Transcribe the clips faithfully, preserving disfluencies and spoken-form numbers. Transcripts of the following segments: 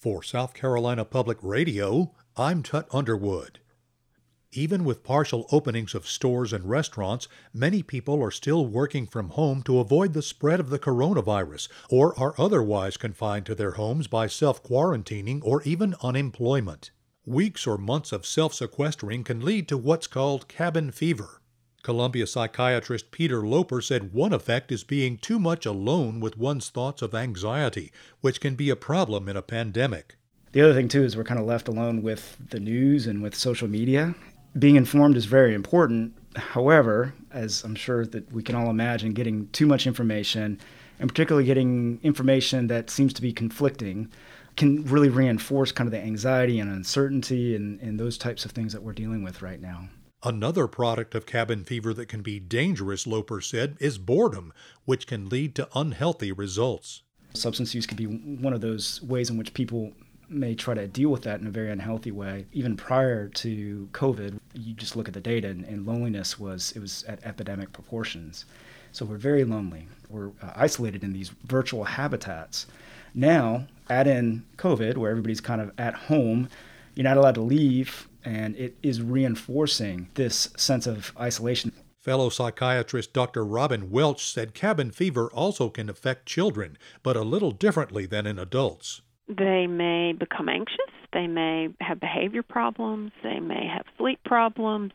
For South Carolina Public Radio, I'm Tut Underwood. Even with partial openings of stores and restaurants, many people are still working from home to avoid the spread of the coronavirus, or are otherwise confined to their homes by self-quarantining or even unemployment. Weeks or months of self-sequestering can lead to what's called cabin fever. Columbia psychiatrist Peter Loper said one effect is being too much alone with one's thoughts of anxiety, which can be a problem in a pandemic. The other thing, too, is we're kind of left alone with the news and with social media. Being informed is very important. However, as I'm sure that we can all imagine, getting too much information, and particularly getting information that seems to be conflicting, can really reinforce kind of the anxiety and uncertainty and, and those types of things that we're dealing with right now. Another product of cabin fever that can be dangerous, Loper said, is boredom, which can lead to unhealthy results. Substance use could be one of those ways in which people may try to deal with that in a very unhealthy way. Even prior to COVID, you just look at the data, and, and loneliness was it was at epidemic proportions. So we're very lonely. We're uh, isolated in these virtual habitats. Now, add in COVID, where everybody's kind of at home, you're not allowed to leave, and it is reinforcing this sense of isolation. Fellow psychiatrist Doctor Robin Welch said cabin fever also can affect children, but a little differently than in adults. They may become anxious, they may have behavior problems, they may have sleep problems.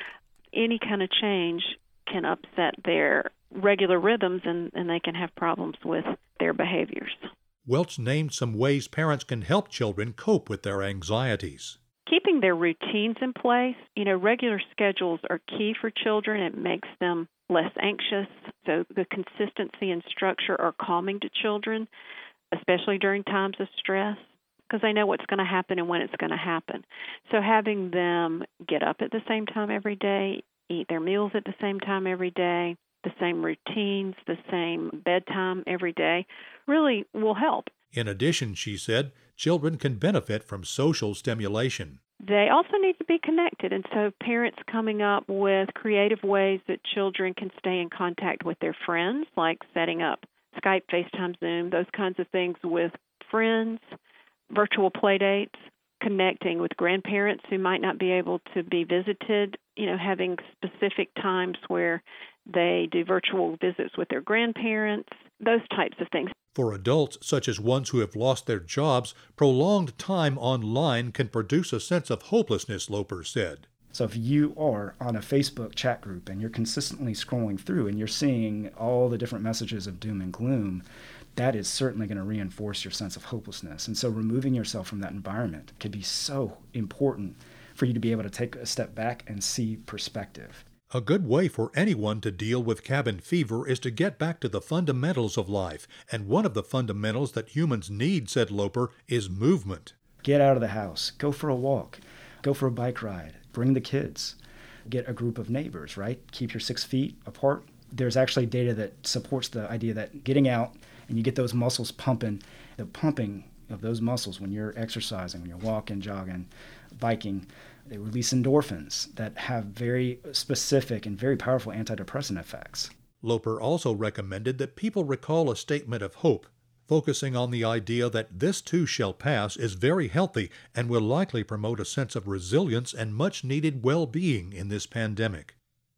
Any kind of change can upset their regular rhythms, and, and they can have problems with their behaviors. Welch named some ways parents can help children cope with their anxieties. Keeping their routines in place. You know, regular schedules are key for children. It makes them less anxious. So the consistency and structure are calming to children, especially during times of stress, because they know what's going to happen and when it's going to happen. So having them get up at the same time every day, eat their meals at the same time every day, the same routines, the same bedtime every day, really will help. In addition, she said, children can benefit from social stimulation. They also need to be connected, and so parents coming up with creative ways that children can stay in contact with their friends, like setting up Skype, FaceTime, Zoom, those kinds of things with friends, virtual play dates, connecting with grandparents who might not be able to be visited, you know, having specific times where they do virtual visits with their grandparents, those types of things. For adults, such as ones who have lost their jobs, prolonged time online can produce a sense of hopelessness, Loper said. So if you are on a Facebook chat group and you're consistently scrolling through and you're seeing all the different messages of doom and gloom, that is certainly going to reinforce your sense of hopelessness. And so removing yourself from that environment can be so important for you to be able to take a step back and see perspective. A good way for anyone to deal with cabin fever is to get back to the fundamentals of life. And one of the fundamentals that humans need, said Loper, is movement. Get out of the house. Go for a walk. Go for a bike ride. Bring the kids. Get a group of neighbors, right? Keep your six feet apart. There's actually data that supports the idea that getting out and you get those muscles pumping, the pumping of those muscles when you're exercising, when you're walking, jogging, biking, they release endorphins that have very specific and very powerful antidepressant effects. Loper also recommended that people recall a statement of hope, focusing on the idea that this too shall pass is very healthy and will likely promote a sense of resilience and much-needed well-being in this pandemic.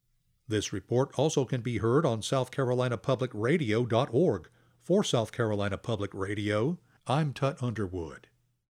This report also can be heard on south carolina public radio dot org. For South Carolina Public Radio, I'm Tut Underwood.